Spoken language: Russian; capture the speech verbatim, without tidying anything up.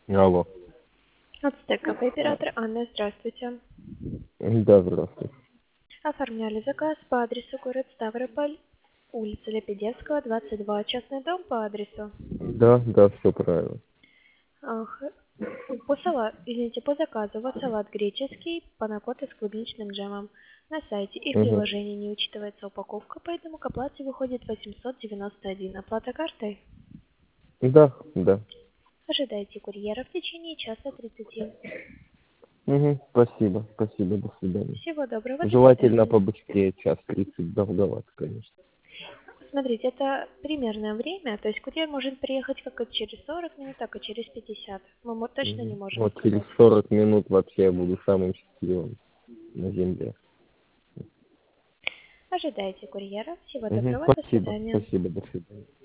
Алло. Ацтека, оператор Анна, здравствуйте. Да, здравствуйте. Оформляли заказ по адресу город Ставрополь, улица Лебедевского, двадцать два, частный дом по адресу. Да, да, все правильно. Ах, по салат, извините, по заказу. Вот салат греческий, панакота с клубничным джемом. На сайте и в Угу. приложении не учитывается упаковка, поэтому к оплате выходит восемьсот девяносто один. Оплата картой. Да, да. Ожидайте курьера в течение часа тридцати. Угу. Спасибо, спасибо, до свидания. Всего доброго, до Желательно свидания. побыстрее, час тридцать, долговато, конечно. Смотрите, это примерное время, то есть курьер может приехать как и через сорок минут, так и через пятьдесят. Мы мо- точно не Угу. можем Вот через сказать. сорок минут вообще я буду самым счастливым на земле. Ожидайте курьера. Всего Угу. доброго, до Спасибо, свидания. спасибо, до свидания.